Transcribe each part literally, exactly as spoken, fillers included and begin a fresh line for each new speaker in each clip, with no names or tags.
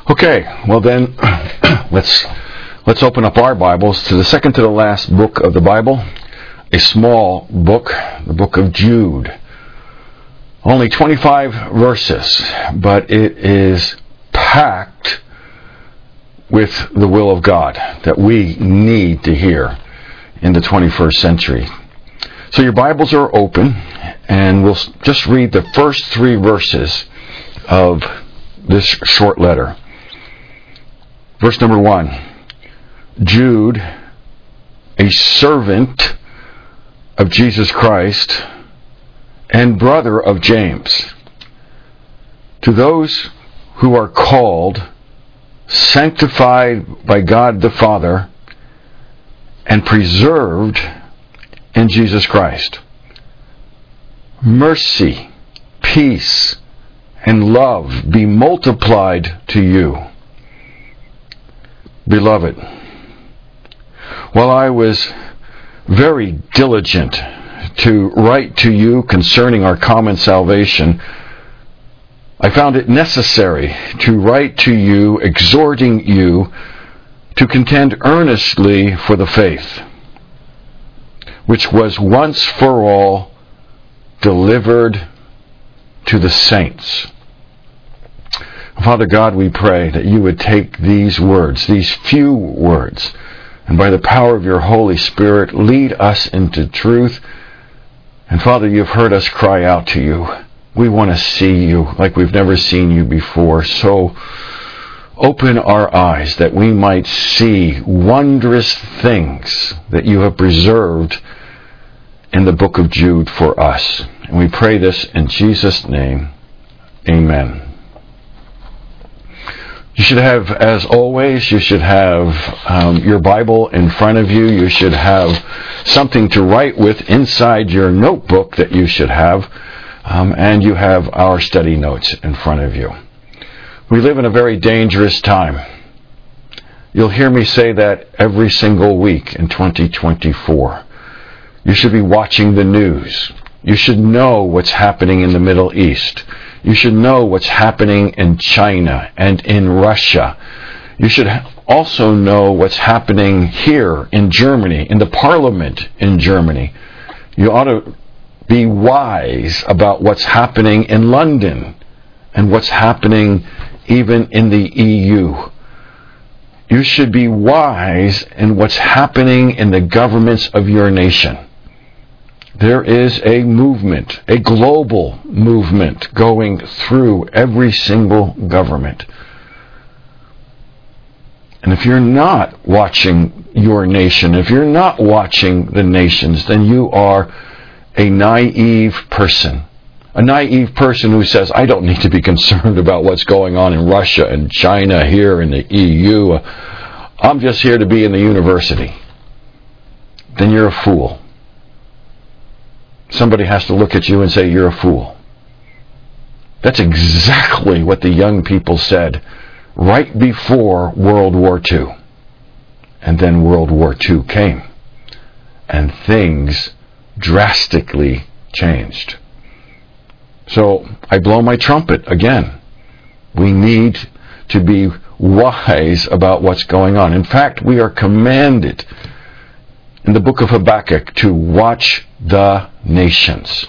Okay, well then, let's let's open up our Bibles to the second to the last book of the Bible, a small book, the book of Jude. Only twenty-five verses, but it is packed with the will of God that we need to hear in the twenty-first century. So your Bibles are open, and we'll just read the first three verses of this short letter. Verse number one, Jude, a servant of Jesus Christ and brother of James, to those who are called, sanctified by God the Father, and preserved in Jesus Christ. Mercy, peace, and love be multiplied to you. Beloved, while I was very diligent to write to you concerning our common salvation, I found it necessary to write to you, exhorting you to contend earnestly for the faith, which was once for all delivered to the saints. Father God, we pray that you would take these words, these few words, and by the power of your Holy Spirit, lead us into truth. And Father, you've heard us cry out to you. We want to see you like we've never seen you before. So open our eyes that we might see wondrous things that you have preserved in the book of Jude for us. And we pray this in Jesus' name. Amen. You should have, as always, you should have um, your Bible in front of you. You should have something to write with inside your notebook that you should have. Um, and you have our study notes in front of you. We live in a very dangerous time. You'll hear me say that every single week in twenty twenty-four. You should be watching the news. You should know what's happening in the Middle East. You should know what's happening in China and in Russia. You should also know what's happening here in Germany, in the parliament in Germany. You ought to be wise about what's happening in London and what's happening even in the E U. You should be wise in what's happening in the governments of your nation. There is a movement, a global movement going through every single government. And if you're not watching your nation, if you're not watching the nations, then you are a naive person. A naive person who says, I don't need to be concerned about what's going on in Russia and China, here in the E U. I'm just here to be in the university. Then you're a fool. Somebody has to look at you and say, you're a fool. That's exactly what the young people said right before World War Two. And then World War Two came. And things drastically changed. So I blow my trumpet again. We need to be wise about what's going on. In fact, we are commanded in the book of Habakkuk to watch the nations.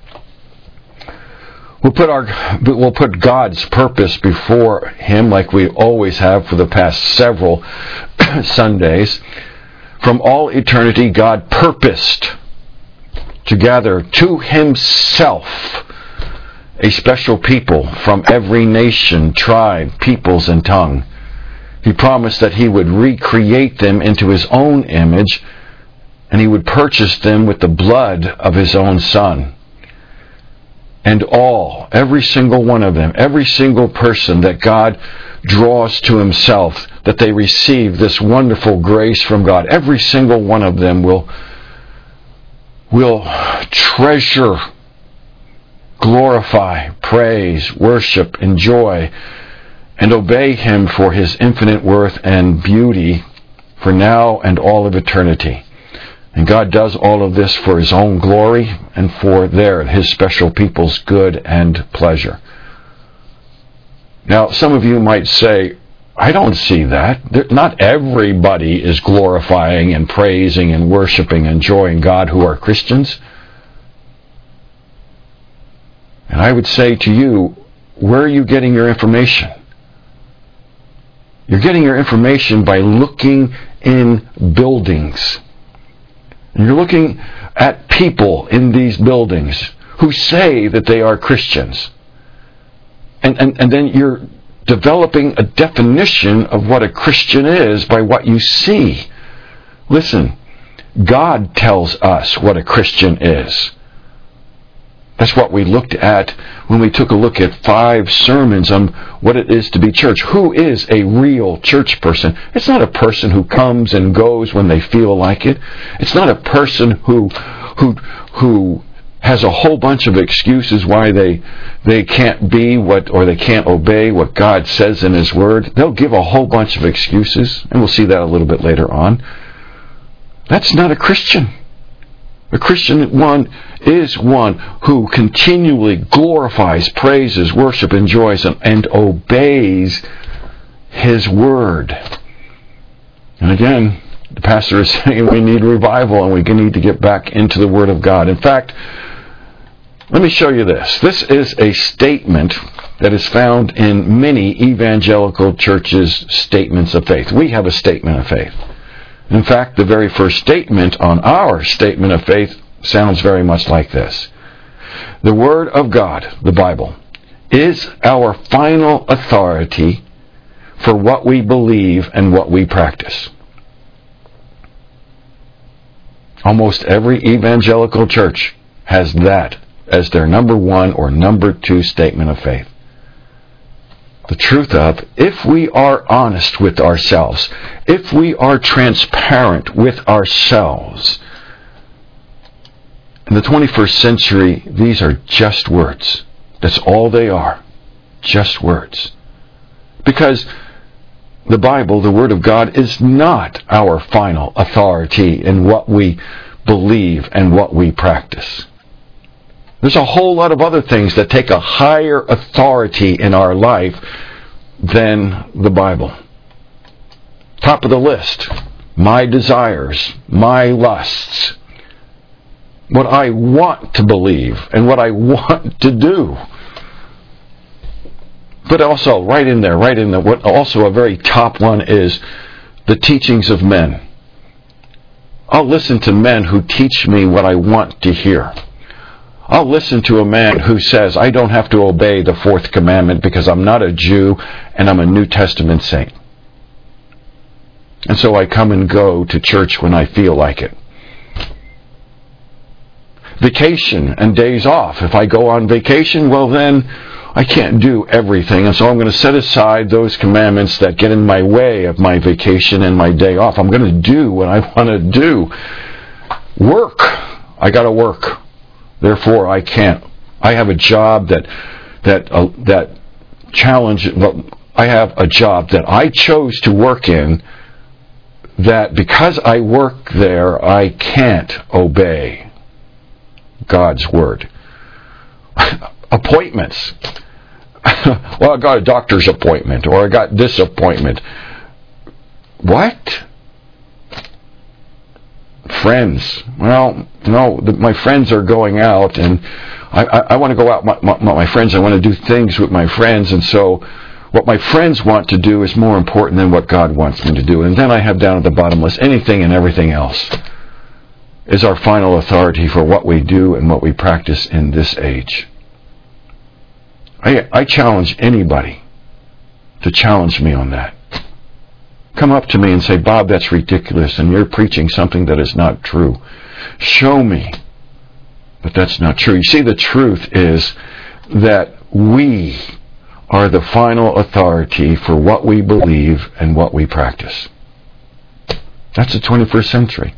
We'll put our we'll put God's purpose before him like we always have for the past several Sundays. From all eternity, God purposed to gather to himself a special people from every nation, tribe, peoples, and tongue. He promised that he would recreate them into his own image, and he would purchase them with the blood of his own Son. And all, every single one of them, every single person that God draws to himself, that they receive this wonderful grace from God, every single one of them will, will treasure, glorify, praise, worship, enjoy, and obey him for his infinite worth and beauty for now and all of eternity. And God does all of this for his own glory and for their, his special people's good and pleasure. Now, some of you might say, I don't see that. There, not everybody is glorifying and praising and worshiping and enjoying God who are Christians. And I would say to you, where are you getting your information? You're getting your information by looking in buildings. And you're looking at people in these buildings who say that they are Christians. And, and, and then you're developing a definition of what a Christian is by what you see. Listen, God tells us what a Christian is. That's what we looked at when we took a look at five sermons on what it is to be church. Who is a real church person? It's not a person who comes and goes when they feel like it. It's not a person who who who has a whole bunch of excuses why they they can't be what or they can't obey what God says in His Word. They'll give a whole bunch of excuses, and we'll see that a little bit later on. That's not a Christian. A Christian one is one who continually glorifies, praises, worships, enjoys, and, and obeys His Word. And again, the pastor is saying we need revival and we need to get back into the Word of God. In fact, let me show you this. This is a statement that is found in many evangelical churches' statements of faith. We have a statement of faith. In fact, the very first statement on our statement of faith sounds very much like this. The Word of God, the Bible, is our final authority for what we believe and what we practice. Almost every evangelical church has that as their number one or number two statement of faith. The truth of, if we are honest with ourselves, if we are transparent with ourselves, in the twenty-first century, these are just words. That's all they are. Just words. Because the Bible, the Word of God, is not our final authority in what we believe and what we practice. There's a whole lot of other things that take a higher authority in our life than the Bible. Top of the list, my desires, my lusts, what I want to believe and what I want to do. But also, right in there, right in there, what also a very top one is the teachings of men. I'll listen to men who teach me what I want to hear. I'll listen to a man who says, I don't have to obey the fourth commandment because I'm not a Jew and I'm a New Testament saint. And so I come and go to church when I feel like it. Vacation and days off. If I go on vacation, well then, I can't do everything. And so I'm going to set aside those commandments that get in my way of my vacation and my day off. I'm going to do what I want to do. Work. I got to work. Therefore, I can't. I have a job that that uh, that challenge. Well, I have a job that I chose to work in. That because I work there, I can't obey God's word. Appointments. Well, I got a doctor's appointment, or I got this appointment. What? Friends. Well, no, the, my friends are going out, and I, I, I want to go out with my, my, my friends. I want to do things with my friends, and so what my friends want to do is more important than what God wants me to do. And then I have down at the bottom list, anything and everything else is our final authority for what we do and what we practice in this age. I, I challenge anybody to challenge me on that. Come up to me and say, Bob, that's ridiculous, and you're preaching something that is not true. Show me that that's not true. You see, the truth is that we are the final authority for what we believe and what we practice. That's the twenty-first century.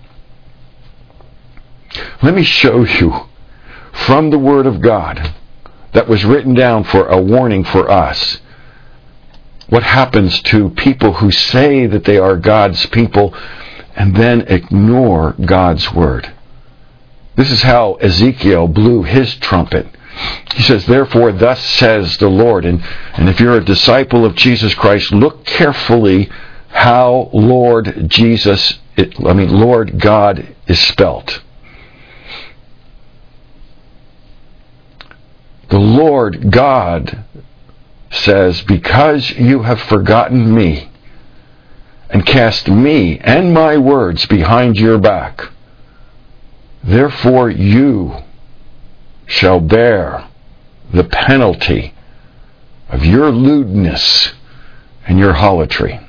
Let me show you from the Word of God that was written down for a warning for us what happens to people who say that they are God's people and then ignore God's Word. This is how Ezekiel blew his trumpet He says, therefore, thus says the Lord. And, and if you're a disciple of Jesus Christ, look carefully how Lord Jesus, it, I mean, Lord God is spelt. The Lord God says, because you have forgotten me and cast me and my words behind your back, therefore you shall bear the penalty of your lewdness and your harlotry.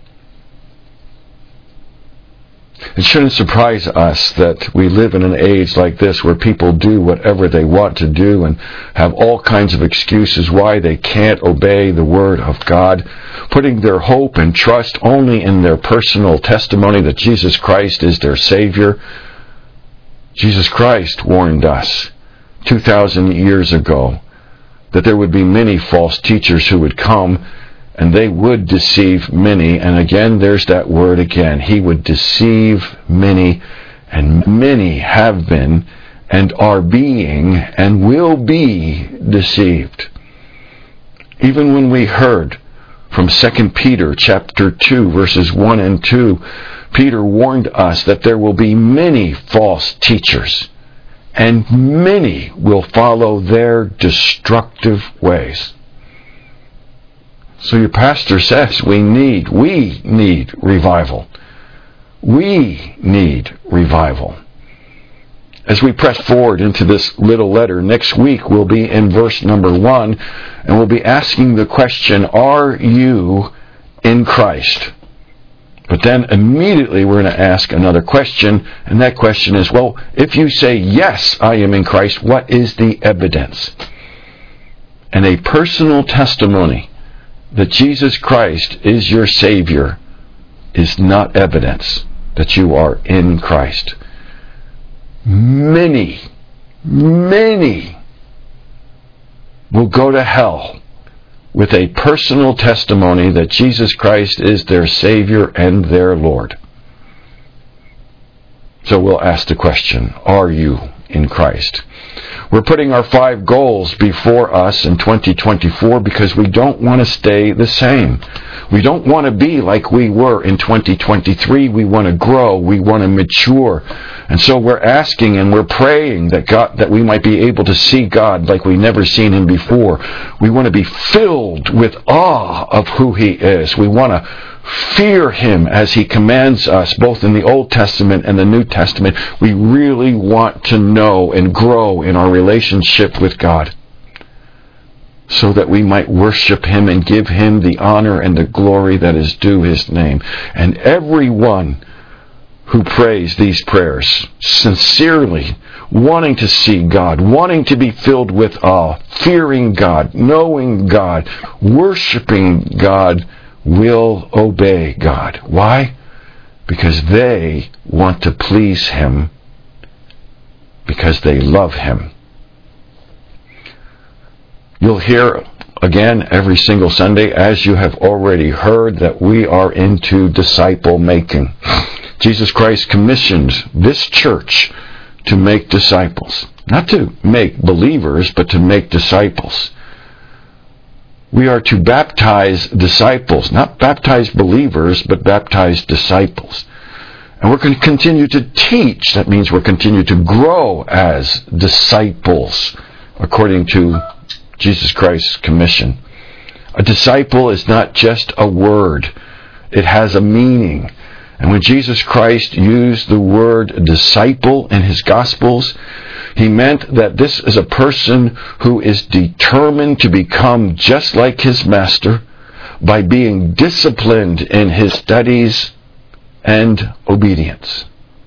It shouldn't surprise us that we live in an age like this where people do whatever they want to do and have all kinds of excuses why they can't obey the Word of God, putting their hope and trust only in their personal testimony that Jesus Christ is their Savior. Jesus Christ warned us two thousand years ago that there would be many false teachers who would come, and they would deceive many. And again, there's that word again. He would deceive many, and many have been and are being and will be deceived. Even when we heard from Second Peter chapter two, verses one and two, Peter warned us that there will be many false teachers, and many will follow their destructive ways. So your pastor says we need, we need revival. We need revival. As we press forward into this little letter, next week we'll be in verse number one, and we'll be asking the question, are you in Christ? But then immediately we're going to ask another question, and that question is, well, if you say, yes, I am in Christ, what is the evidence? And a personal testimony that Jesus Christ is your Savior is not evidence that you are in Christ. Many, many will go to hell with a personal testimony that Jesus Christ is their Savior and their Lord. So we'll ask the question, are you in Christ? We're putting our five goals before us in twenty twenty-four because we don't want to stay the same. We don't want to be like we were in twenty twenty-three. We want to grow. We want to mature. And so we're asking and we're praying that God, that we might be able to see God like we've never seen Him before. We want to be filled with awe of who He is. We want to fear Him as He commands us, both in the Old Testament and the New Testament. We really want to know and grow in our relationship with God, so that we might worship Him and give Him the honor and the glory that is due His name. And everyone who prays these prayers sincerely, wanting to see God, wanting to be filled with awe, fearing God, knowing God, worshiping God, will obey God. Why? Because they want to please Him, because they love Him. You'll hear again every single Sunday, as you have already heard, that we are into disciple making. Jesus Christ commissioned this church to make disciples. Not to make believers, but to make disciples. We are to baptize disciples, not baptize believers, but baptize disciples. And we're going to continue to teach. That means we're continue to grow as disciples, according to Jesus Christ's commission. A disciple is not just a word. It has a meaning. And when Jesus Christ used the word disciple in His Gospels, He meant that this is a person who is determined to become just like his Master by being disciplined in his studies and obedience.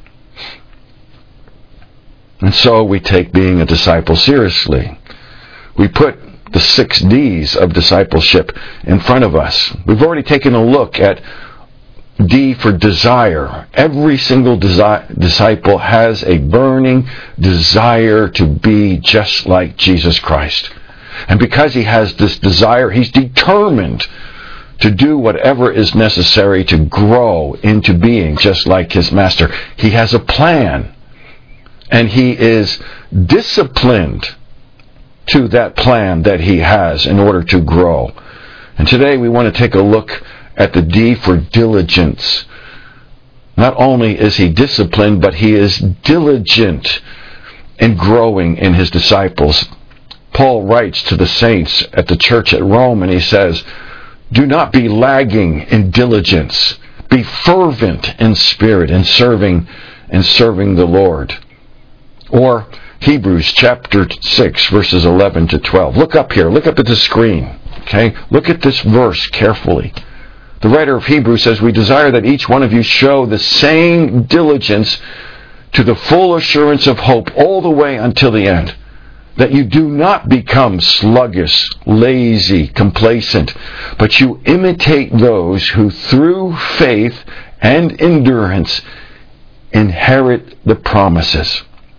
And so we take being a disciple seriously. We put the six D's of discipleship in front of us. We've already taken a look at D for desire. Every single desi- disciple has a burning desire to be just like Jesus Christ. And because he has this desire, he's determined to do whatever is necessary to grow into being just like his Master. He has a plan. And he is disciplined to that plan that he has in order to grow. And today we want to take a look at the D for diligence. Not only is he disciplined, but he is diligent in growing in his disciples. Paul writes to the saints at the church at Rome, and he says, "Do not be lagging in diligence. Be fervent in spirit in serving in serving the Lord." Or Hebrews chapter six, verses eleven to twelve. Look up here. Look up at the screen. Okay? Look at this verse carefully. The writer of Hebrews says, "We desire that each one of you show the same diligence to the full assurance of hope all the way until the end, that you do not become sluggish, lazy, complacent, but you imitate those who through faith and endurance inherit the promises."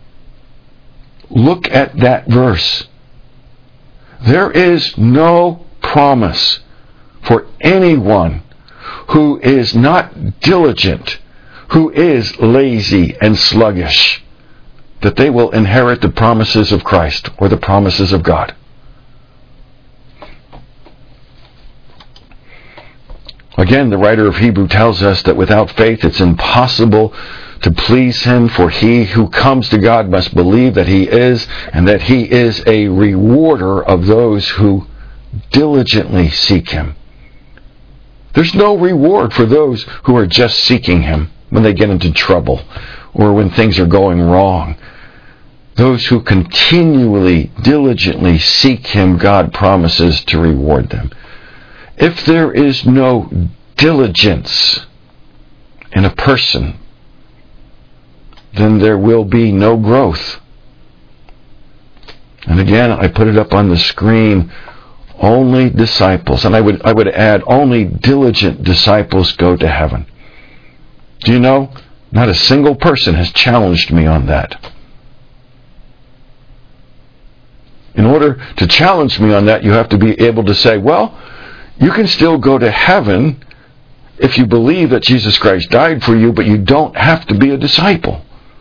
Look at that verse. There is no promise for anyone who is not diligent, who is lazy and sluggish, that they will inherit the promises of Christ or the promises of God. Again, the writer of Hebrew tells us that without faith it's impossible to please him, for he who comes to God must believe that he is, and that he is a rewarder of those who diligently seek him. There's no reward for those who are just seeking him when they get into trouble or when things are going wrong. Those who continually, diligently seek him, God promises to reward them. If there is no diligence in a person, then there will be no growth. And again, I put it up on the screen, only disciples, and I would I would add, only diligent disciples go to heaven. Do you know, not a single person has challenged me on that. In order to challenge me on that, you have to be able to say, well, you can still go to heaven if you believe that Jesus Christ died for you, but you don't have to be a disciple.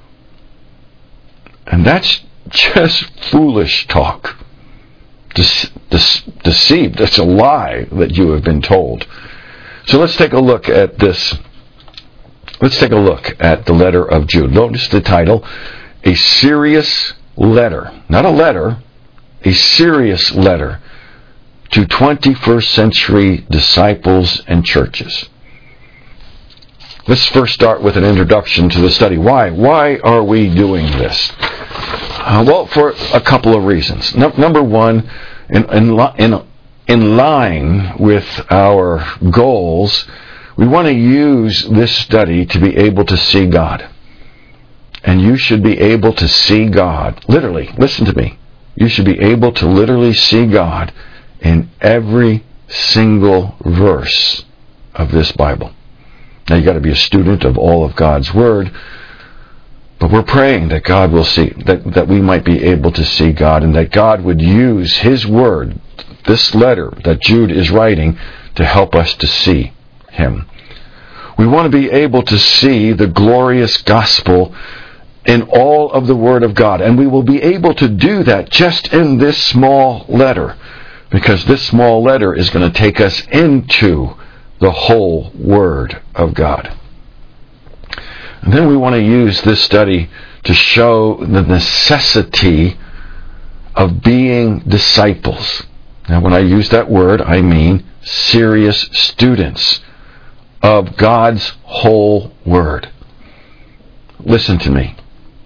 And that's just foolish talk. De- de- deceived. That's a lie that you have been told. So let's take a look at this. Let's take a look at the letter of Jude. Notice the title, A Serious Letter. Not a letter, a serious letter to twenty-first century disciples and churches. Let's first start with an introduction to the study. Why? Why are we doing this? Uh, well, for a couple of reasons. No, number one, in, in, in, in line with our goals, we want to use this study to be able to see God. And you should be able to see God. Literally, listen to me. You should be able to literally see God in every single verse of this Bible. Now, you've got to be a student of all of God's Word, but we're praying that God will see, that, that we might be able to see God, and that God would use His Word, this letter that Jude is writing, to help us to see Him. We want to be able to see the glorious gospel in all of the Word of God, and we will be able to do that just in this small letter, because this small letter is going to take us into the whole Word of God. And then we want to use this study to show the necessity of being disciples. Now, when I use that word, I mean serious students of God's whole Word. Listen to me.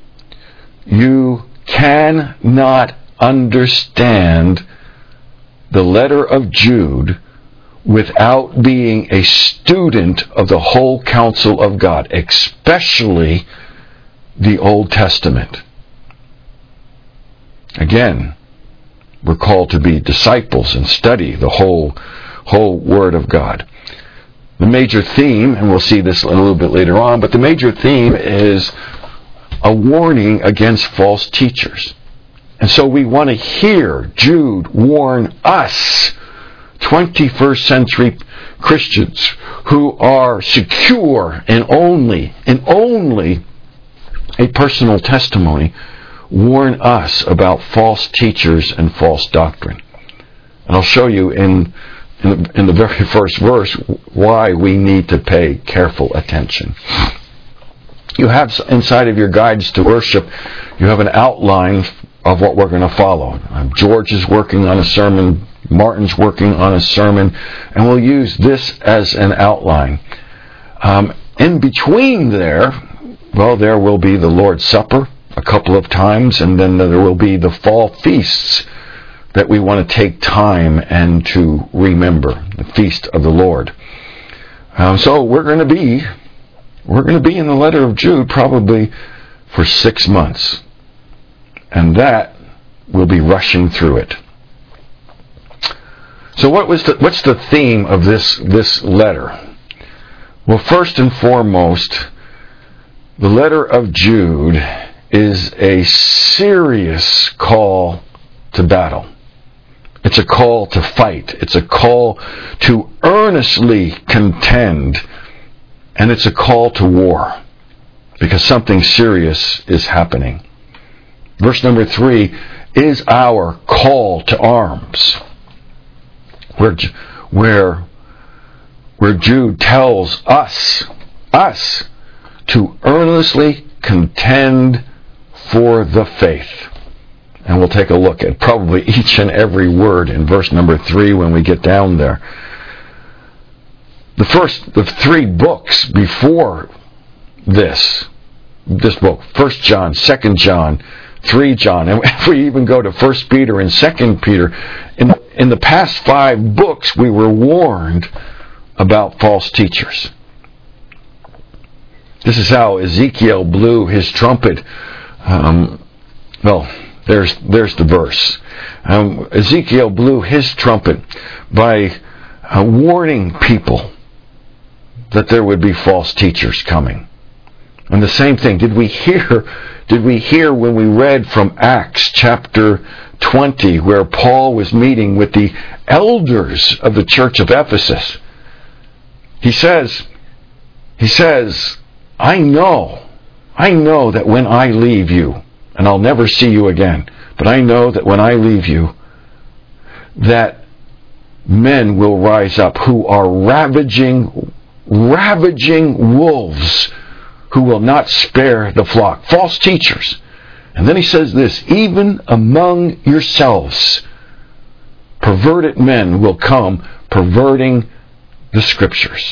You cannot understand the letter of Jude without being a student of the whole counsel of God, especially the Old Testament. Again, we're called to be disciples and study the whole, whole Word of God. The major theme, and we'll see this a little bit later on, but the major theme is a warning against false teachers. And so we want to hear Jude warn us, twenty-first century Christians who are secure in only, in only a personal testimony. warn us about false teachers and false doctrine. And I'll show you in, in, the, in the very first verse why we need to pay careful attention. You have inside of your guides to worship, you have an outline of what we're going to follow. George is working on a sermon, Martin's working on a sermon, and we'll use this as an outline. Um, in between there, well, there will be the Lord's Supper a couple of times, and then there will be the fall feasts that we want to take time and to remember, the Feast of the Lord. Um, so we're going to be we're going to be in the letter of Jude probably for six months, and that we'll be rushing through it. So what was the, what's the theme of this this letter? Well, first and foremost, the letter of Jude is a serious call to battle. It's a call to fight. It's a call to earnestly contend. And it's a call to war, because something serious is happening. Verse number three is our call to arms, where, where, where Jude tells us, us, to earnestly contend for the faith. And we'll take a look at probably each and every word in verse number three when we get down there. The first, the three books before this, this book, First John, Second John, Three John, and if we even go to First Peter and Second Peter, in in the past five books we were warned about false teachers. This is how Ezekiel blew his trumpet. Um, well, there's there's the verse. Um, Ezekiel blew his trumpet by uh, warning people that there would be false teachers coming. And the same thing, did we hear did we hear when we read from Acts chapter twenty, where Paul was meeting with the elders of the church of Ephesus? He says, he says, I know, I know that when I leave you, and I'll never see you again, but I know that when I leave you, that men will rise up who are ravaging ravaging wolves who will not spare the flock. False teachers. And then he says this, even among yourselves, perverted men will come perverting the Scriptures.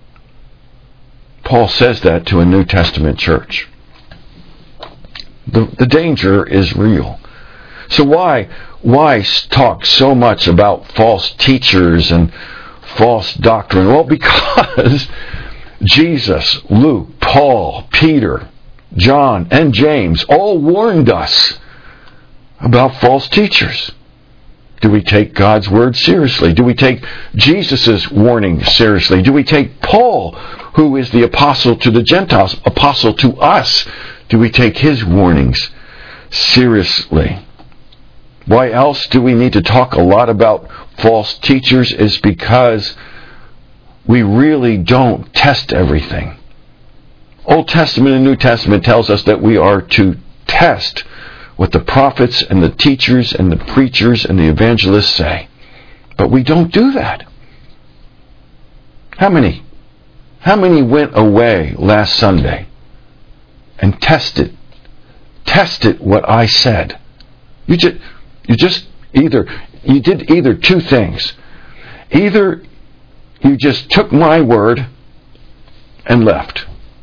Paul says that to a New Testament church. The, the danger is real. So why, why talk so much about false teachers and false doctrine? Well, because Jesus, Luke, Paul, Peter, John, and James all warned us about false teachers. Do we take God's word seriously? Do we take Jesus' warning seriously? Do we take Paul, who is the apostle to the Gentiles, apostle to us, do we take his warnings seriously? Why else do we need to talk a lot about false teachers? Is because we really don't test everything. Old Testament and New Testament tells us that we are to test what the prophets and the teachers and the preachers and the evangelists say. But we don't do that. How many? How many went away last Sunday and tested, tested what I said? You just, you just either, you did either two things. Either you just took my word and left,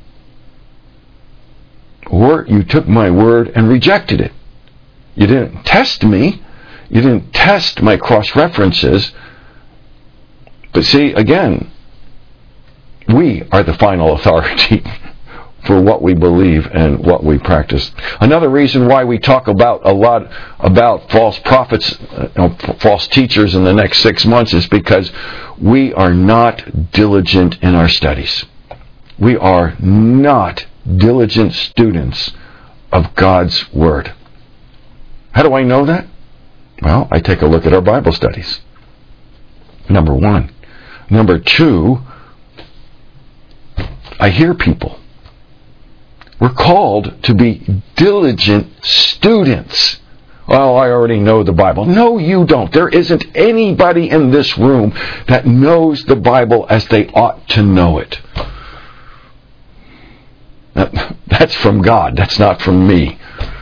or you took my word and rejected it. You didn't test me. You didn't test my cross-references. But see, again, we are the final authority for what we believe and what we practice. Another reason why we talk about a lot about false prophets, uh, false teachers in the next six months is because we are not diligent in our studies. We are not diligent students of God's Word. How do I know that? Well, I take a look at our Bible studies. Number one. Number two, I hear people. We're called to be diligent students. Well, I already know the Bible. No, you don't. There isn't anybody in this room that knows the Bible as they ought to know it. That's from God. That's not from me.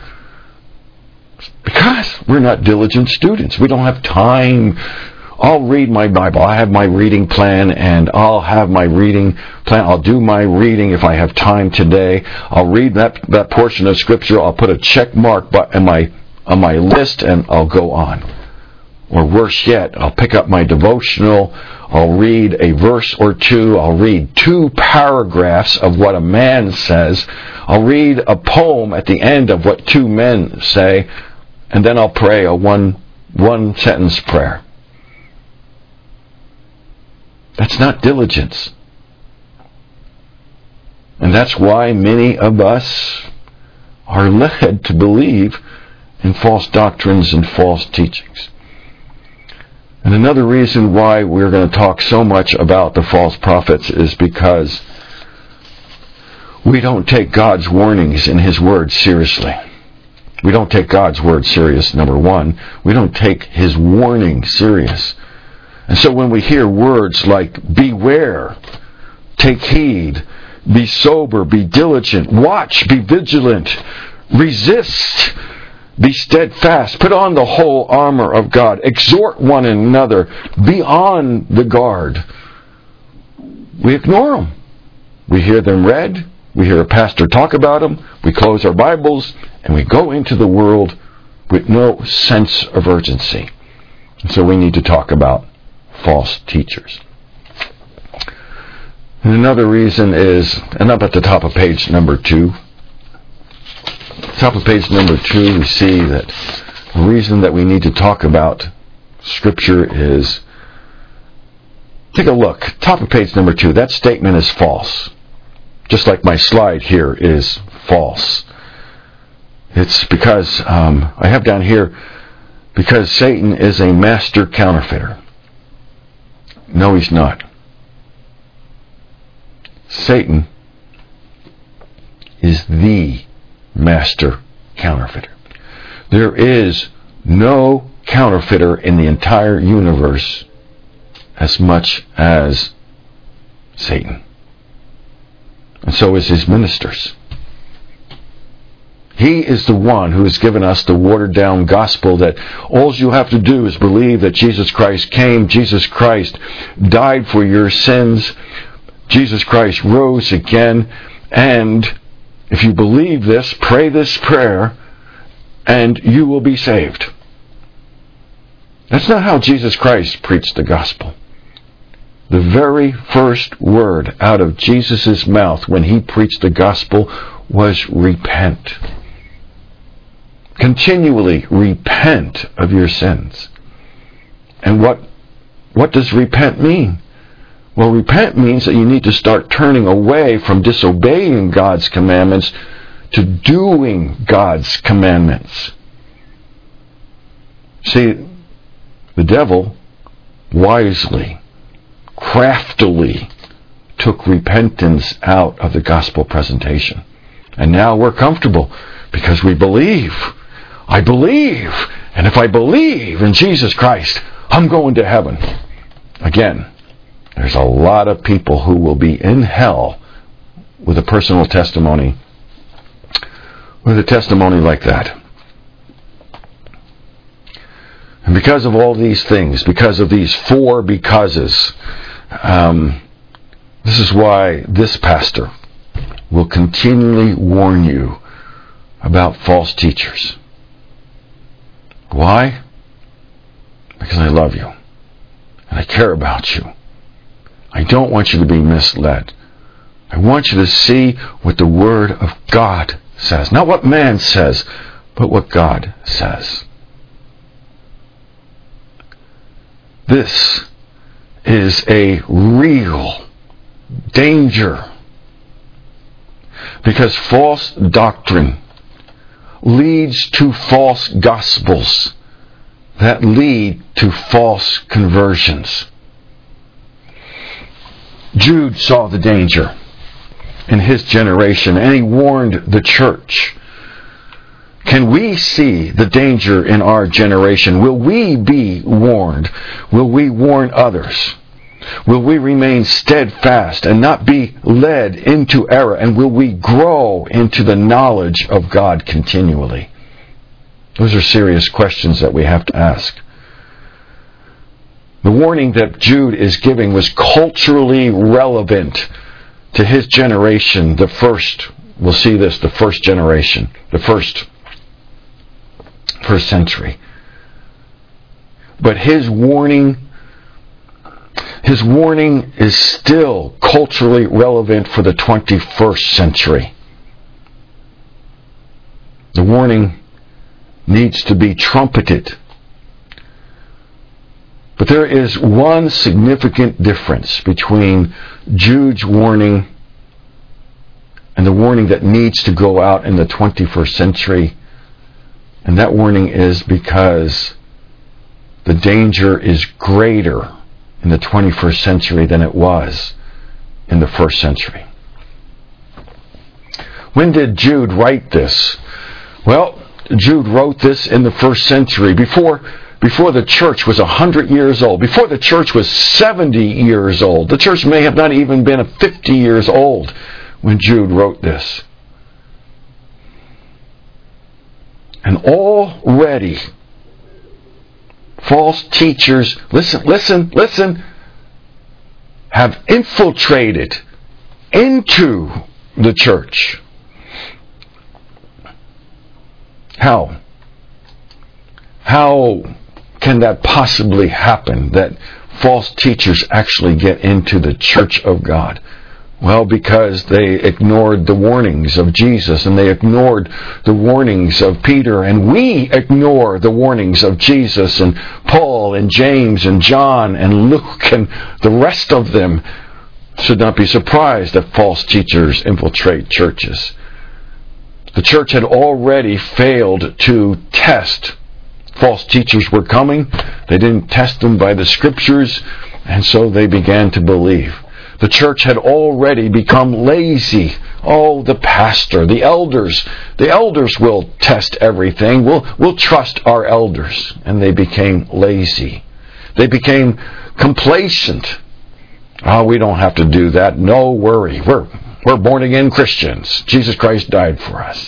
Because we're not diligent students. We don't have time. I'll read my Bible. I have my reading plan, and I'll have my reading plan. I'll do my reading if I have time today. I'll read that, that portion of Scripture. I'll put a check mark on my, on my list, and I'll go on. Or worse yet, I'll pick up my devotional. I'll read a verse or two. I'll read two paragraphs of what a man says. I'll read a poem at the end of what two men say. And then I'll pray a one, one sentence prayer. That's not diligence. And that's why many of us are led to believe in false doctrines and false teachings. And another reason why we're going to talk so much about the false prophets is because we don't take God's warnings in His Word seriously. We don't take God's Word serious, number one. We don't take His warning serious. And so when we hear words like, beware, take heed, be sober, be diligent, watch, be vigilant, resist, be steadfast, put on the whole armor of God, exhort one another, be on the guard, we ignore them. We hear them read, we hear a pastor talk about them, we close our Bibles, and we go into the world with no sense of urgency. And so we need to talk about false teachers. And another reason is, and up at the top of page number two, top of page number two, we see that the reason that we need to talk about Scripture is, take a look, top of page number two, that statement is false. Just like my slide here is false. It's because, um, I have down here, because Satan is a master counterfeiter. No, he's not. Satan is the master counterfeiter. There is no counterfeiter in the entire universe as much as Satan. And so is his ministers. He is the one who has given us the watered-down gospel that all you have to do is believe that Jesus Christ came, Jesus Christ died for your sins, Jesus Christ rose again, and if you believe this, pray this prayer, and you will be saved. That's not how Jesus Christ preached the gospel. The very first word out of Jesus' mouth when he preached the gospel was repent. Continually repent of your sins. And what, what does repent mean? Well, repent means that you need to start turning away from disobeying God's commandments to doing God's commandments. See, the devil wisely, craftily took repentance out of the gospel presentation. And now we're comfortable because we believe. I believe. And if I believe in Jesus Christ, I'm going to heaven. Again, there's a lot of people who will be in hell with a personal testimony, with a testimony like that. And because of all these things, because of these four becauses, um, this is why this pastor will continually warn you about false teachers. Why? Because I love you. And I care about you. I don't want you to be misled. I want you to see what the Word of God says. Not what man says, but what God says. This is a real danger. Because false doctrine leads to false gospels that lead to false conversions. Jude saw the danger. in his generation, and he warned the church. Can we see the danger in our generation? Will we be warned? Will we warn others? Will we remain steadfast and not be led into error? And will we grow into the knowledge of God continually? Those are serious questions that we have to ask. The warning that Jude is giving was culturally relevant to his generation, the first, we'll see this, the first generation, the first, first century. But his warning, his warning is still culturally relevant for the twenty-first century. The warning needs to be trumpeted. But there is one significant difference between Jude's warning and the warning that needs to go out in the twenty-first century. And that warning is because the danger is greater in the twenty-first century than it was in the first century. When did Jude write this? Well, Jude wrote this in the first century, before Before the church was one hundred years old, before the church was seventy years old. The church may have not even been fifty years old when Jude wrote this. And already, false teachers, listen, listen, listen, have infiltrated into the church. How? How can that possibly happen, that false teachers actually get into the church of God? Well, because they ignored the warnings of Jesus, and they ignored the warnings of Peter, and we ignore the warnings of Jesus and Paul and James and John and Luke and the rest of them. Should not be surprised that false teachers infiltrate churches. The church had already failed to test. False teachers were coming. They didn't test them by the scriptures, and so they began to believe. The church had already become lazy. Oh, the pastor, the elders, the elders will test everything. We'll, we'll trust our elders. And they became lazy. They became complacent. Oh, we don't have to do that. No worry. We're, we're born-again Christians. Jesus Christ died for us.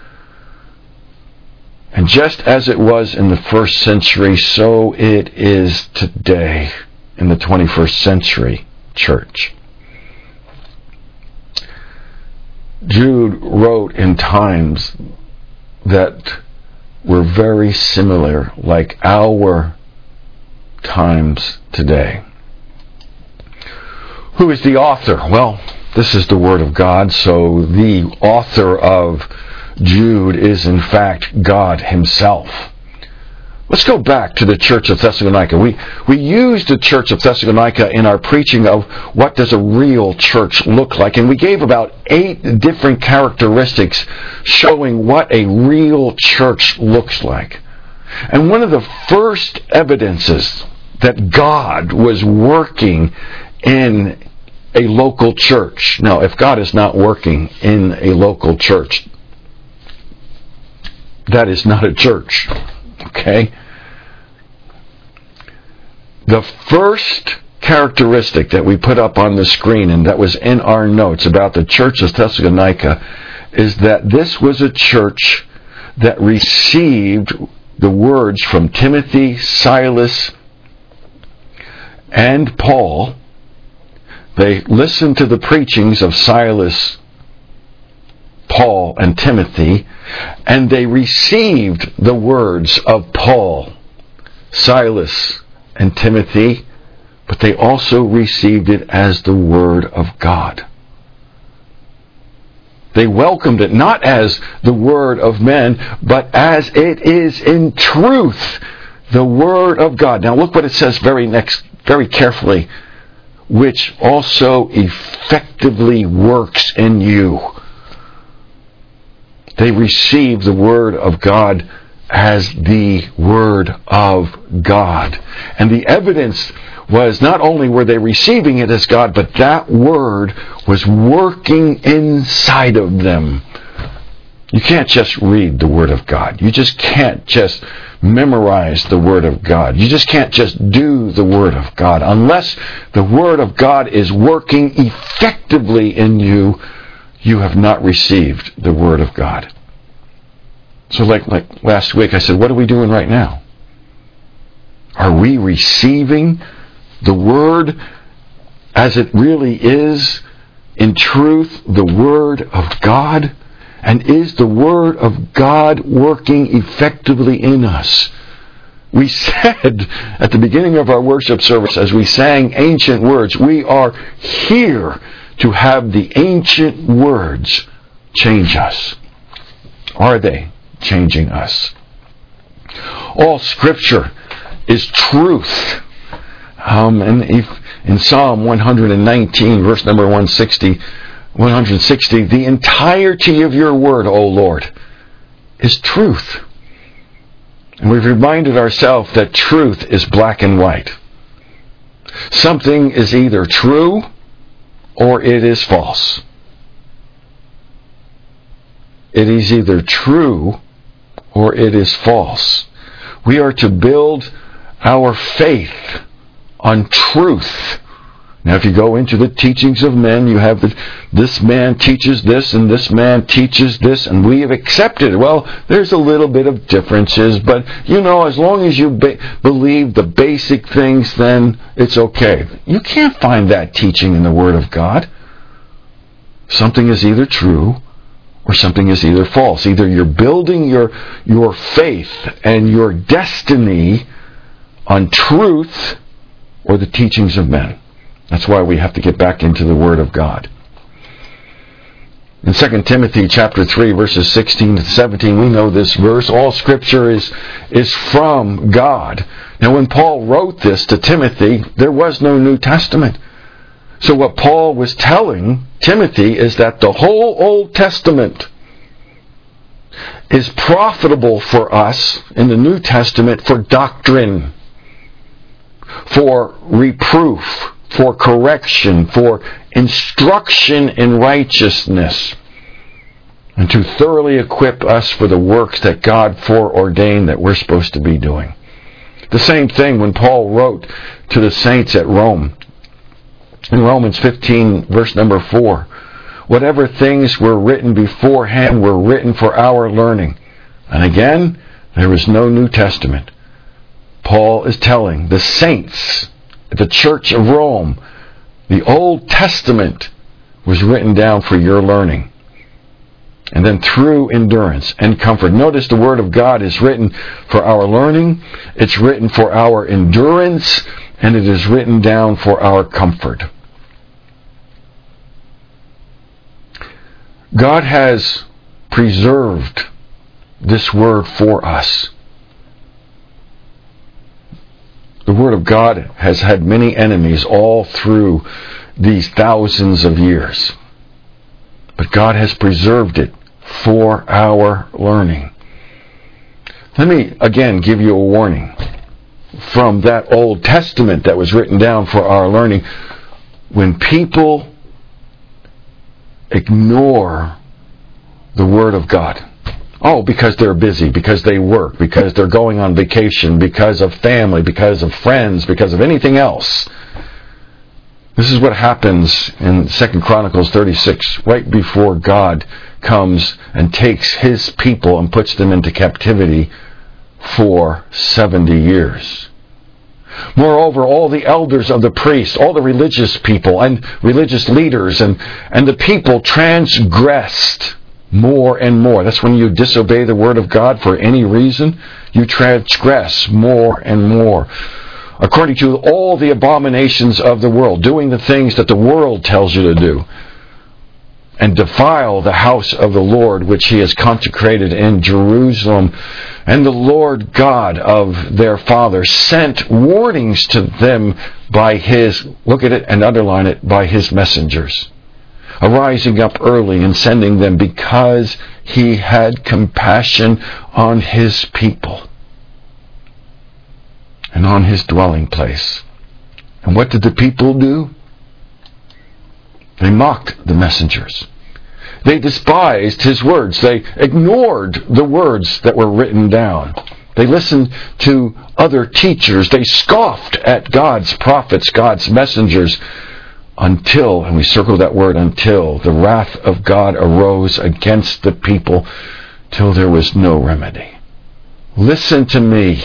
And just as it was in the first century, so it is today in the twenty-first century church. Jude wrote in times that were very similar, like our times today. Who is the author? Well, this is the Word of God, so the author of Jude is in fact God himself. Let's go back to the church of Thessalonica. We we used the church of Thessalonica in our preaching of what does a real church look like, and we gave about eight different characteristics showing what a real church looks like. And one of the first evidences that God was working in a local church. Now, if God is not working in a local church, that is not a church, okay? The first characteristic that we put up on the screen, and that was in our notes about the church of Thessalonica, is that this was a church that received the words from Timothy, Silas, and Paul. They listened to the preachings of Silas, Paul, and Timothy, and they received the words of Paul, Silas, and Timothy, but they also received it as the Word of God. They welcomed it not as the Word of men, but as it is in truth, the Word of God. Now look what it says very next, very carefully, which also effectively works in you. They receive the Word of God as the Word of God. And the evidence was not only were they receiving it as God, but that Word was working inside of them. You can't just read the Word of God. You just can't just memorize the Word of God. You just can't just do the Word of God. Unless the Word of God is working effectively in you, you have not received the Word of God. So like, like last week I said, what are we doing right now? Are we receiving the Word as it really is, in truth, the Word of God? And is the Word of God working effectively in us? We said at the beginning of our worship service, as we sang ancient words, we are here to have the ancient words change us. Are they changing us? All Scripture is truth. Um, and if, in Psalm one nineteen, verse number one sixty, one hundred sixty, the entirety of your word, O Lord, is truth. And we've reminded ourselves that truth is black and white. Something is either true or it is false. It is either true or it is false. We are to build our faith on truth. Now, if you go into the teachings of men, you have the, this man teaches this and this man teaches this, and we have accepted. Well, there's a little bit of differences, but, you know, as long as you be, believe the basic things, then it's okay. You can't find that teaching in the Word of God. Something is either true or something is either false. Either you're building your, your faith and your destiny on truth or the teachings of men. That's why we have to get back into the Word of God. In Second Timothy chapter three, verses sixteen to seventeen, we know this verse. All Scripture is, is from God. Now, when Paul wrote this to Timothy, there was no New Testament. So what Paul was telling Timothy is that the whole Old Testament is profitable for us in the New Testament for doctrine, for reproof, for correction, for instruction in righteousness, and to thoroughly equip us for the works that God foreordained that we're supposed to be doing. The same thing when Paul wrote to the saints at Rome. In Romans fifteen, verse number four, whatever things were written beforehand were written for our learning. And again, there is no New Testament. Paul is telling the saints, the Church of Rome, the Old Testament was written down for your learning. And then through endurance and comfort. Notice the Word of God is written for our learning, it's written for our endurance, and it is written down for our comfort. God has preserved this Word for us. The Word of God has had many enemies all through these thousands of years. But God has preserved it for our learning. Let me again give you a warning from that Old Testament that was written down for our learning. When people ignore the Word of God, oh, because they're busy, because they work, because they're going on vacation, because of family, because of friends, because of anything else. This is what happens in Second Chronicles thirty-six, right before God comes and takes His people and puts them into captivity for seventy years. Moreover, all the elders of the priests, all the religious people and religious leaders and, and the people transgressed more and more. That's when you disobey the Word of God for any reason. You transgress more and more. According to all the abominations of the world, doing the things that the world tells you to do, and defile the house of the Lord, which He has consecrated in Jerusalem. And the Lord God of their fathers sent warnings to them by His, look at it and underline it, by His messengers, arising up early and sending them, because He had compassion on His people and on His dwelling place. And what did the people do? They mocked the messengers. They despised his words. They ignored the words that were written down. They listened to other teachers. They scoffed at God's prophets, God's messengers, until, and we circle that word until, the wrath of God arose against the people till there was no remedy. Listen to me.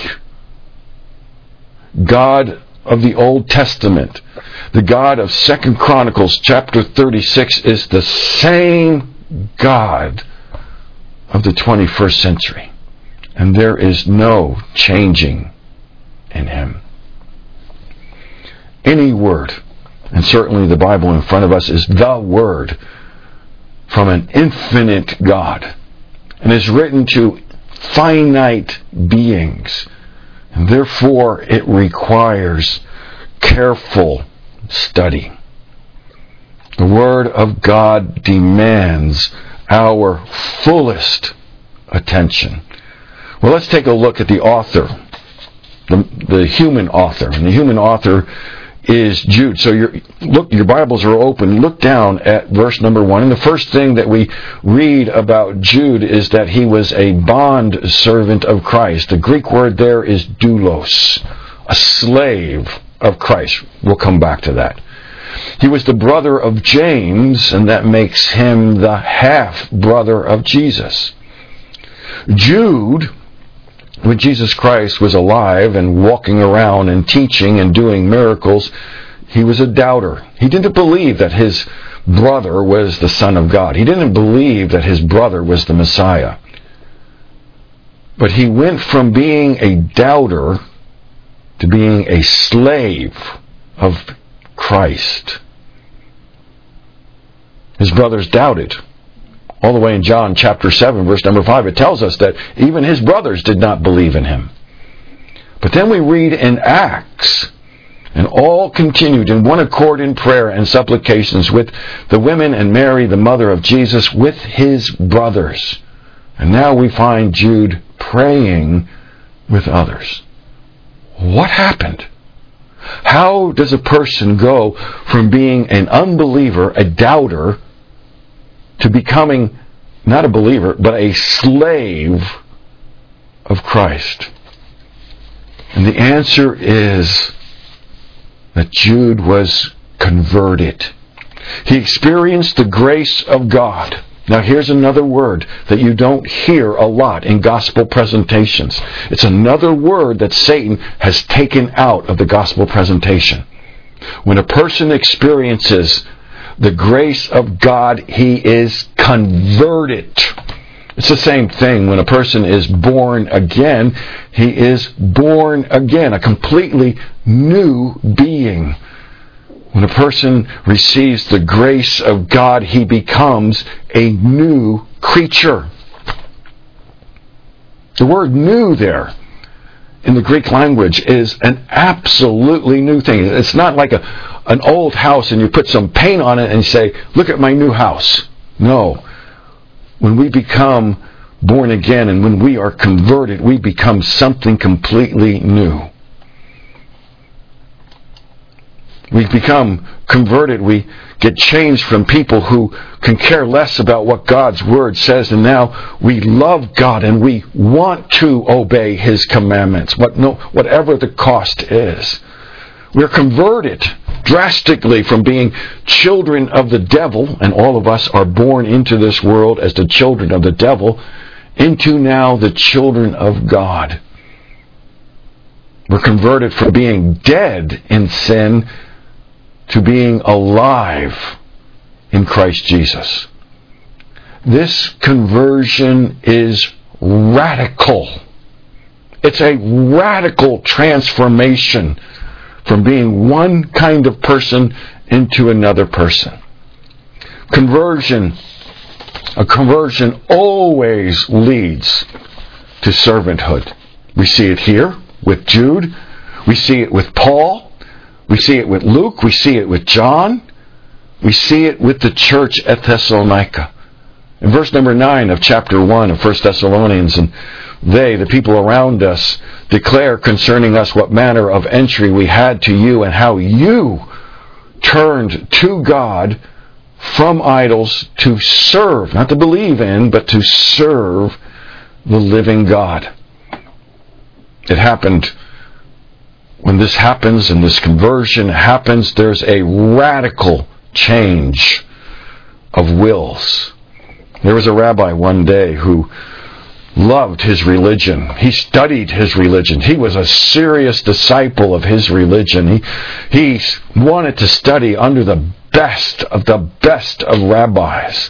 God of the Old Testament, the God of Second Chronicles chapter thirty-six, is the same God of the twenty-first century. And there is no changing in him. Any word, and certainly the Bible in front of us is the Word from an infinite God, and is written to finite beings. And therefore it requires careful study. The Word of God demands our fullest attention. Well, let's take a look at the author, the, the human author. And the human author is Jude. So your look, your Bibles are open. Look down at verse number one. And the first thing that we read about Jude is that he was a bond servant of Christ. The Greek word there is doulos, a slave of Christ. We'll come back to that. He was the brother of James, and that makes him the half-brother of Jesus. Jude, when Jesus Christ was alive and walking around and teaching and doing miracles, he was a doubter. He didn't believe that his brother was the Son of God. He didn't believe that his brother was the Messiah. But he went from being a doubter to being a slave of Christ. His brothers doubted. All the way in John chapter seven, verse number five, it tells us that even his brothers did not believe in him. But then we read in Acts, and all continued in one accord in prayer and supplications with the women and Mary, the mother of Jesus, with his brothers. And now we find Jude praying with others. What happened? How does a person go from being an unbeliever, a doubter, to becoming not a believer, but a slave of Christ? And the answer is that Jude was converted. He experienced the grace of God. Now here's another word that you don't hear a lot in gospel presentations. It's another word that Satan has taken out of the gospel presentation. When a person experiences the grace of God, he is converted. It's the same thing when a person is born again. He is born again, a completely new being. When a person receives the grace of God, he becomes a new creature. The word new there in the Greek language is an absolutely new thing. It's not like a an old house and you put some paint on it and you say, look at my new house. No. When we become born again and when we are converted, we become something completely new. We become converted. We get changed from people who can care less about what God's Word says, and now we love God and we want to obey His commandments, what, no, whatever the cost is. We're converted drastically from being children of the devil, and all of us are born into this world as the children of the devil, into now the children of God. We're converted from being dead in sin to being alive in Christ Jesus. This conversion is radical. It's a radical transformation from being one kind of person into another person. Conversion, a conversion always leads to servanthood. We see it here with Jude. We see it with Paul. We see it with Luke. We see it with John. We see it with the church at Thessalonica. In verse number nine of chapter one of First Thessalonians, and they, the people around us, declare concerning us what manner of entry we had to you and how you turned to God from idols to serve, not to believe in, but to serve the living God. It happened. When this happens and this conversion happens, there's a radical change of wills. There was a rabbi one day who loved his religion. He studied his religion. He was a serious disciple of his religion. He, he wanted to study under the best of the best of rabbis.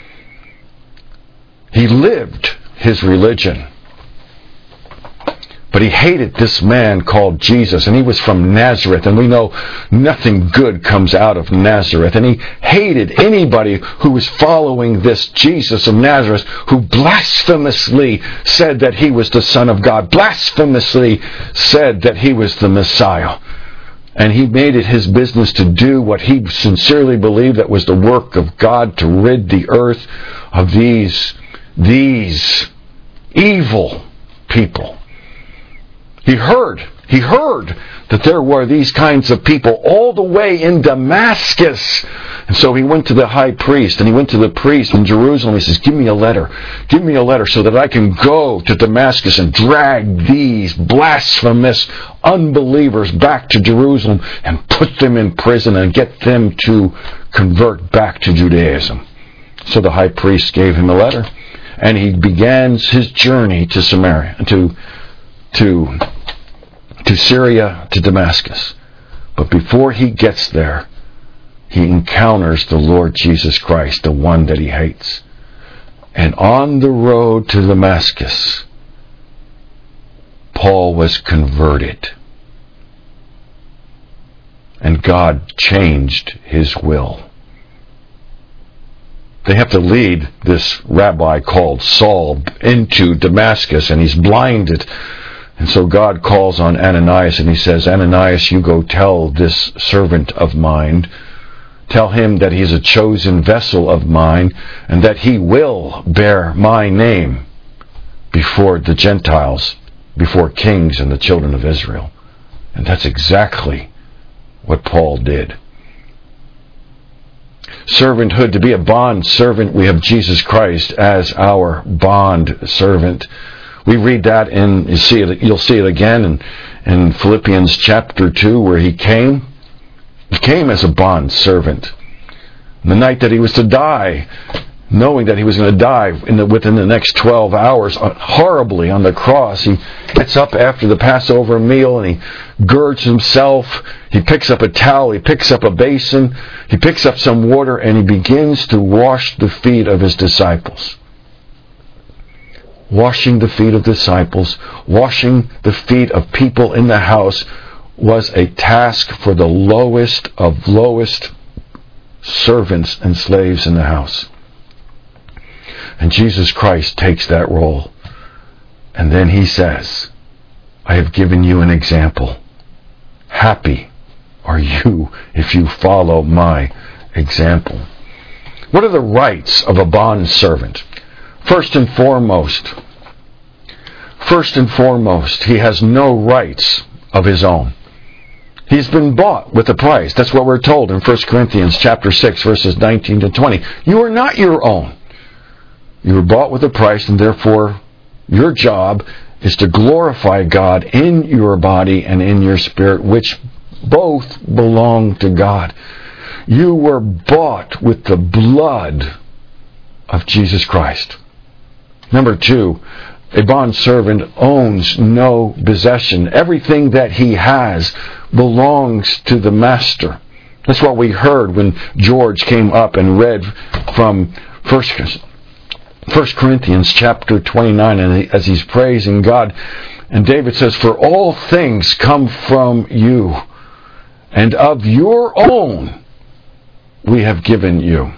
He lived his religion. But he hated this man called Jesus, and he was from Nazareth, and we know nothing good comes out of Nazareth. And he hated anybody who was following this Jesus of Nazareth, who blasphemously said that he was the Son of God, blasphemously said that he was the Messiah. And he made it his business to do what he sincerely believed that was the work of God, to rid the earth of these, these evil people. He heard, he heard that there were these kinds of people all the way in Damascus. And so he went to the high priest, and he went to the priest in Jerusalem. He says, give me a letter. Give me a letter so that I can go to Damascus and drag these blasphemous unbelievers back to Jerusalem and put them in prison and get them to convert back to Judaism. So the high priest gave him a letter, and he began his journey to Samaria, to to to Syria, to Damascus. But before he gets there, he encounters the Lord Jesus Christ, the one that he hates. And on the road to Damascus, Paul was converted. And God changed his will. They have to lead this rabbi called Saul into Damascus, and he's blinded. And so God calls on Ananias, and he says, Ananias, you go tell this servant of mine, tell him that he's a chosen vessel of mine, and that he will bear my name before the Gentiles, before kings and the children of Israel. And that's exactly what Paul did. Servanthood, to be a bond servant, we have Jesus Christ as our bond servant. We read that in, you see it, you'll see it again in, in Philippians chapter two, where he came. He came as a bond servant. The night that he was to die, knowing that he was going to die in the, within the next twelve hours, horribly on the cross, he gets up after the Passover meal and he girds himself. He picks up a towel, he picks up a basin, he picks up some water, and he begins to wash the feet of his disciples. Washing the feet of disciples, washing the feet of people in the house was a task for the lowest of lowest servants and slaves in the house. And Jesus Christ takes that role. And then he says, I have given you an example. Happy are you if you follow my example. What are the rights of a bond servant? First and foremost, first and foremost, he has no rights of his own. He's been bought with a price. That's what we're told in First Corinthians chapter six, verses nineteen to twenty. You are not your own. You were bought with a price, and therefore your job is to glorify God in your body and in your spirit, which both belong to God. You were bought with the blood of Jesus Christ. Number two, a bondservant owns no possession. Everything that he has belongs to the master. That's what we heard when George came up and read from First Corinthians chapter twenty-nine, and as he's praising God. And David says, for all things come from you, and of your own we have given you.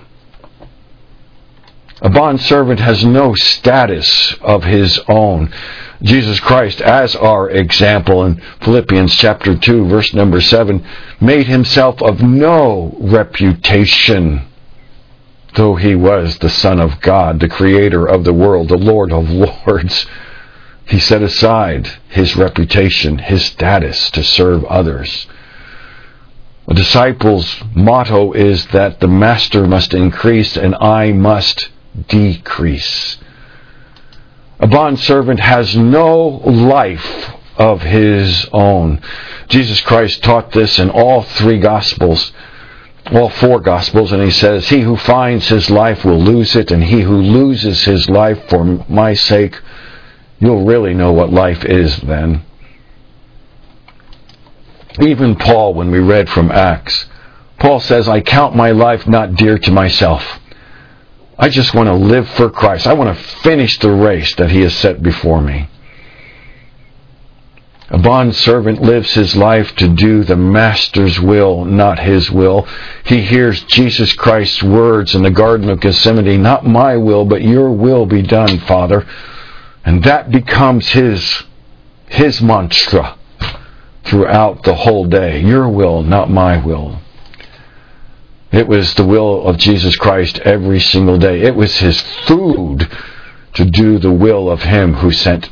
A bondservant has no status of his own. Jesus Christ, as our example in Philippians chapter two, verse number seven, made himself of no reputation, though he was the Son of God, the Creator of the world, the Lord of lords. He set aside his reputation, his status to serve others. A disciple's motto is that the master must increase and I must decrease. A bondservant has no life of his own. Jesus Christ taught this in all three Gospels, all four Gospels, and he says, he who finds his life will lose it, and he who loses his life for my sake, you'll really know what life is then. Even Paul, when we read from Acts, Paul says, I count my life not dear to myself. I just want to live for Christ. I want to finish the race that he has set before me. A bondservant lives his life to do the master's will, not his will. He hears Jesus Christ's words in the Garden of Gethsemane, not my will, but your will be done, Father. And that becomes his, his mantra throughout the whole day. Your will, not my will. It was the will of Jesus Christ every single day. It was his food to do the will of him who sent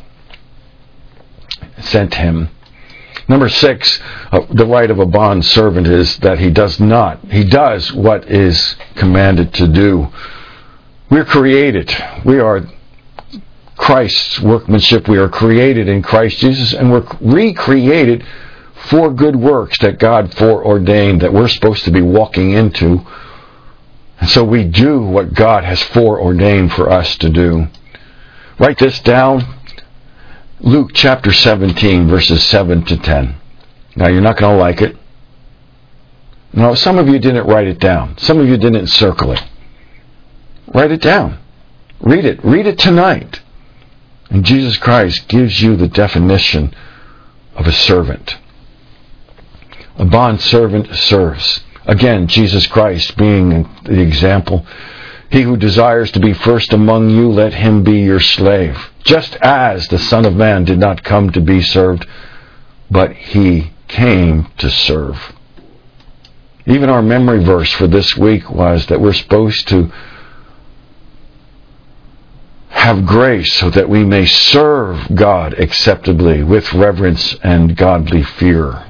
sent him. Number six, uh, the right of a bond servant is that he does not. He does what is commanded to do. We're created. We are Christ's workmanship. We are created in Christ Jesus, and we're recreated for good works that God foreordained that we're supposed to be walking into. And so we do what God has foreordained for us to do. Write this down. Luke chapter seventeen, verses seven to ten. Now, you're not going to like it. No, some of you didn't write it down. Some of you didn't circle it. Write it down. Read it. Read it tonight. And Jesus Christ gives you the definition of a servant. A bondservant serves. Again, Jesus Christ being the example. He who desires to be first among you, let him be your slave. Just as the Son of Man did not come to be served, but he came to serve. Even our memory verse for this week was that we're supposed to have grace so that we may serve God acceptably with reverence and godly fear.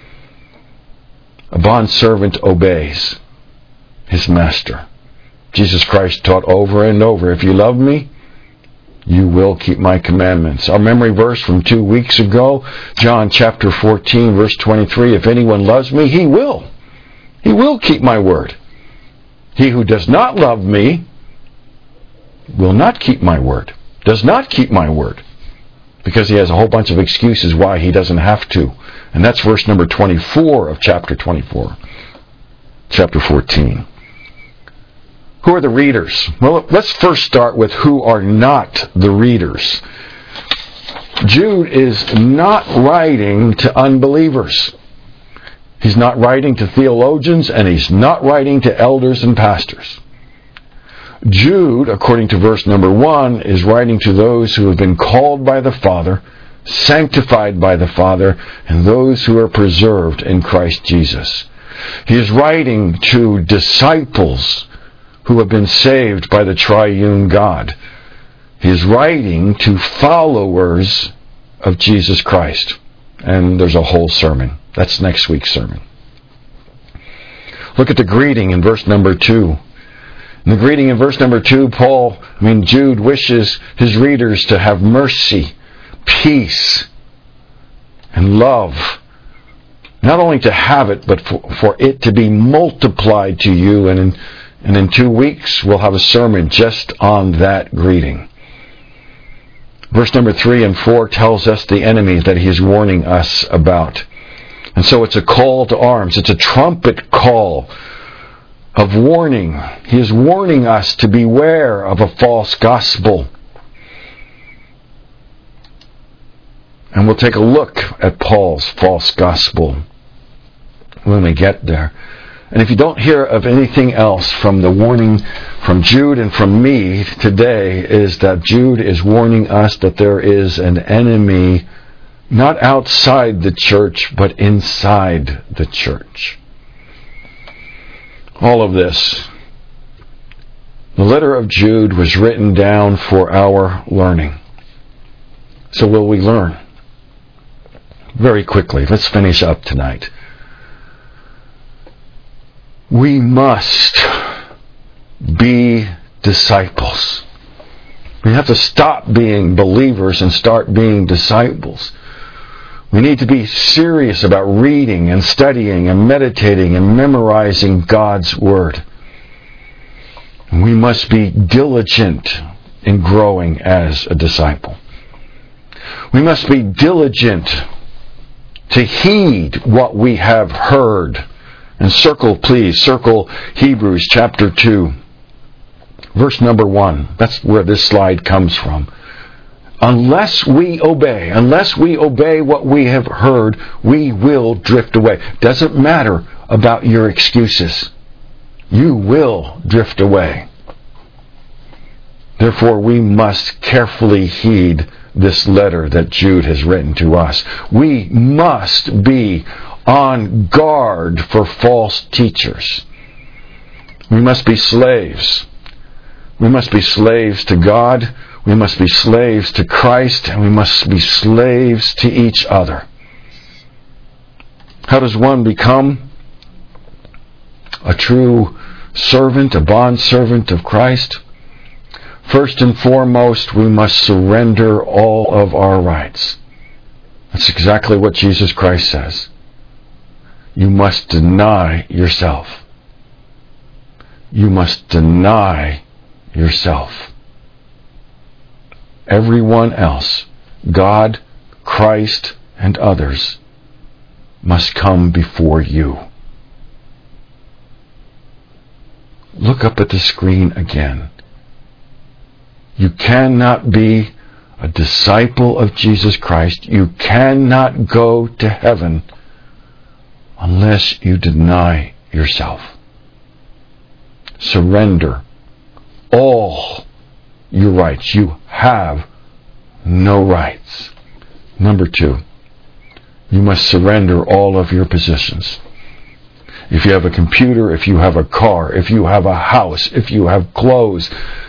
A bondservant obeys his master. Jesus Christ taught over and over, if you love me, you will keep my commandments. Our memory verse from two weeks ago, John chapter fourteen, verse twenty-three, if anyone loves me, he will. He will keep my word. He who does not love me will not keep my word. Does not keep my word. Because he has a whole bunch of excuses why he doesn't have to. And that's verse number twenty-four of chapter twenty-four. Chapter fourteen. Who are the readers? Well, let's first start with who are not the readers. Jude is not writing to unbelievers. He's not writing to theologians, and he's not writing to elders and pastors. Jude, according to verse number one, is writing to those who have been called by the Father, sanctified by the Father, and those who are preserved in Christ Jesus. He is writing to disciples who have been saved by the triune God. He is writing to followers of Jesus Christ. And there's a whole sermon. That's next week's sermon. Look at the greeting in verse number two. In the greeting in verse number two, Paul, I mean Jude, wishes his readers to have mercy, peace, and love. Not only to have it, but for, for it to be multiplied to you. And in, and in two weeks, we'll have a sermon just on that greeting. Verse number three and four tells us the enemy that he is warning us about. And so it's a call to arms. It's a trumpet call of warning. He is warning us to beware of a false gospel. And we'll take a look at Paul's false gospel when we get there. And if you don't hear of anything else from the warning from Jude and from me today, is that Jude is warning us that there is an enemy not outside the church, but inside the church. All of this, the letter of Jude was written down for our learning. So will we learn? Very quickly, let's finish up tonight. We must be disciples. We have to stop being believers and start being disciples. We need to be serious about reading and studying and meditating and memorizing God's Word. We must be diligent in growing as a disciple. We must be diligent to heed what we have heard. And circle, please, circle Hebrews chapter two, verse number one. That's where this slide comes from. Unless we obey, unless we obey what we have heard, we will drift away. Doesn't matter about your excuses. You will drift away. Therefore, we must carefully heed this letter that Jude has written to us. We must be on guard for false teachers. We must be slaves. We must be slaves to God. We must be slaves to Christ. And we must be slaves to each other. How does one become a true servant, a bond servant of Christ? First and foremost, we must surrender all of our rights. That's exactly what Jesus Christ says. You must deny yourself. You must deny yourself. Everyone else, God, Christ, and others, must come before you. Look up at the screen again. You cannot be a disciple of Jesus Christ. You cannot go to heaven unless you deny yourself. Surrender all your rights. You have no rights. Number two, you must surrender all of your possessions. If you have a computer, if you have a car, if you have a house, if you have clothes,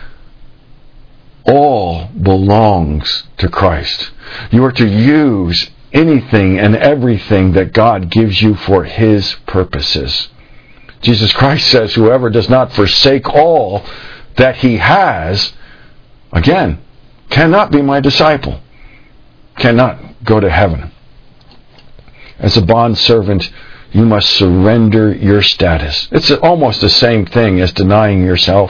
all belongs to Christ. You are to use anything and everything that God gives you for His purposes. Jesus Christ says, whoever does not forsake all that he has, again, cannot be my disciple, cannot go to heaven. As a bondservant, you must surrender your status. It's almost the same thing as denying yourself.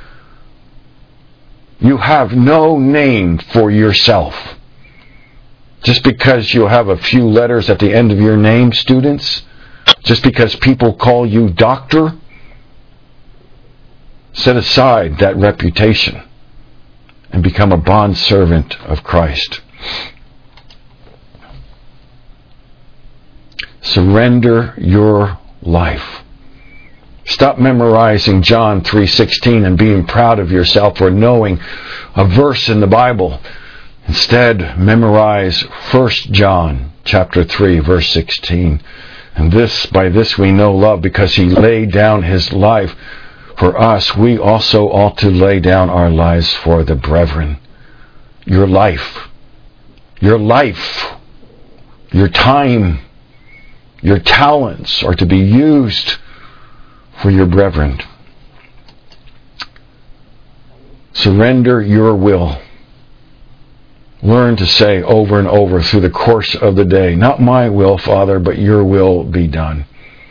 You have no name for yourself. Just because you have a few letters at the end of your name, students, just because people call you doctor, set aside that reputation and become a bondservant of Christ. Surrender your life. Stop memorizing John three sixteen and being proud of yourself for knowing a verse in the Bible. Instead, memorize First John chapter three, verse sixteen. And this, by this we know love, because He laid down His life for us. We also ought to lay down our lives for the brethren. Your life, your life, your time, your talents are to be used for your brethren. Surrender your will. Learn to say over and over through the course of the day, not my will, Father, but your will be done.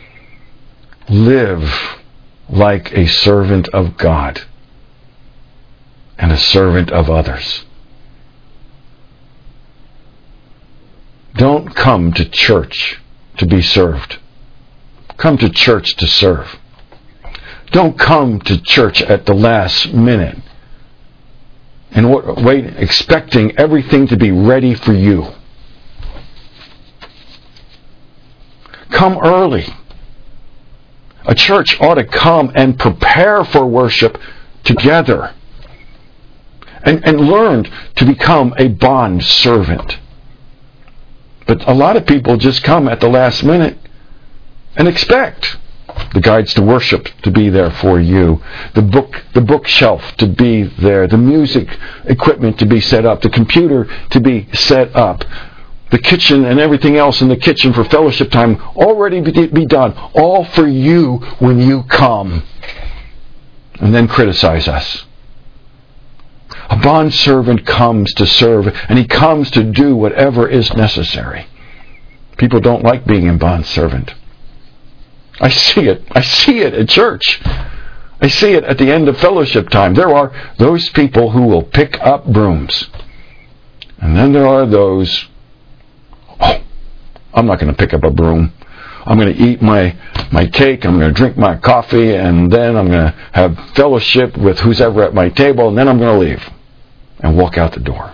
Live like a servant of God and a servant of others. Don't come to church to be served. Come to church to serve. Don't come to church at the last minute and wait, expecting everything to be ready for you. Come early. A church ought to come and prepare for worship together and, and learn to become a bond servant. But a lot of people just come at the last minute and expect The guides to worship to be there for you. The book, the bookshelf to be there. The music equipment to be set up. The computer to be set up. The kitchen and everything else in the kitchen for fellowship time already be done. All for you when you come. And then criticize us. A bondservant comes to serve, and he comes to do whatever is necessary. People don't like being a bondservant. I see it. I see it at church. I see it at the end of fellowship time. There are those people who will pick up brooms. And then there are those, oh, I'm not going to pick up a broom. I'm going to eat my, my cake, I'm going to drink my coffee, and then I'm going to have fellowship with who's ever at my table, and then I'm going to leave and walk out the door.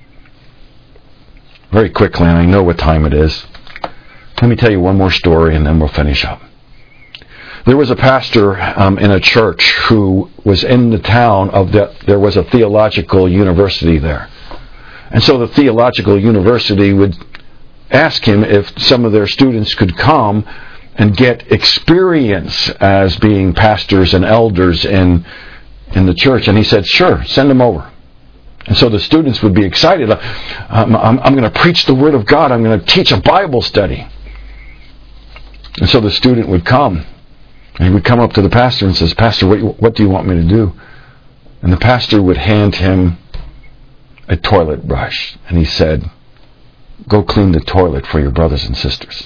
Very quickly, and I know what time it is. Let me tell you one more story, and then we'll finish up. There was a pastor um, in a church who was in the town of the, there was a theological university there. And so the theological university would ask him if some of their students could come and get experience as being pastors and elders in, in the church. And he said, sure, send them over. And so the students would be excited. I'm, I'm, I'm going to preach the Word of God. I'm going to teach a Bible study. And so the student would come. And he would come up to the pastor and says, Pastor, what, what do you want me to do? And the pastor would hand him a toilet brush. And he said, go clean the toilet for your brothers and sisters.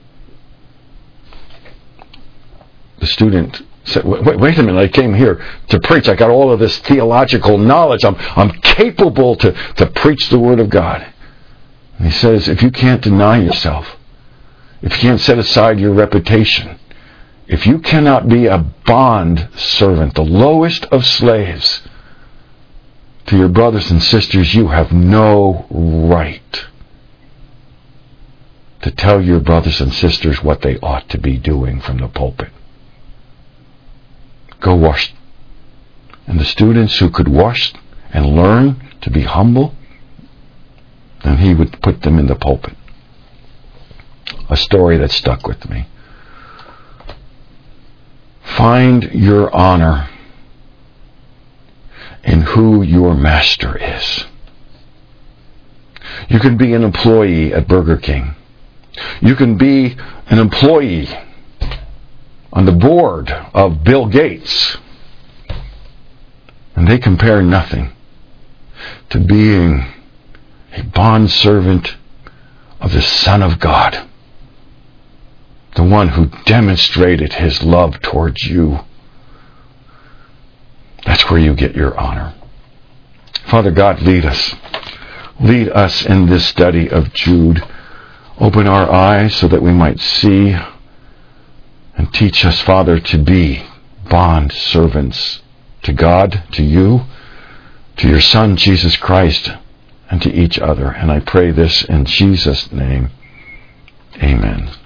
The student said, wait, wait a minute, I came here to preach. I got all of this theological knowledge. I'm, I'm capable to, to preach the Word of God. And he says, if you can't deny yourself, if you can't set aside your reputation, if you cannot be a bond servant, the lowest of slaves to your brothers and sisters, you have no right to tell your brothers and sisters what they ought to be doing from the pulpit. Go wash. And the students who could wash and learn to be humble, then he would put them in the pulpit. A story that stuck with me. Find your honor in who your master is. You can be an employee at Burger King. You can be an employee on the board of Bill Gates. And they compare nothing to being a bondservant of the Son of God. The one who demonstrated his love towards you. That's where you get your honor. Father God, lead us. Lead us in this study of Jude. Open our eyes so that we might see, and teach us, Father, to be bond servants to God, to you, to your Son, Jesus Christ, and to each other. And I pray this in Jesus' name. Amen.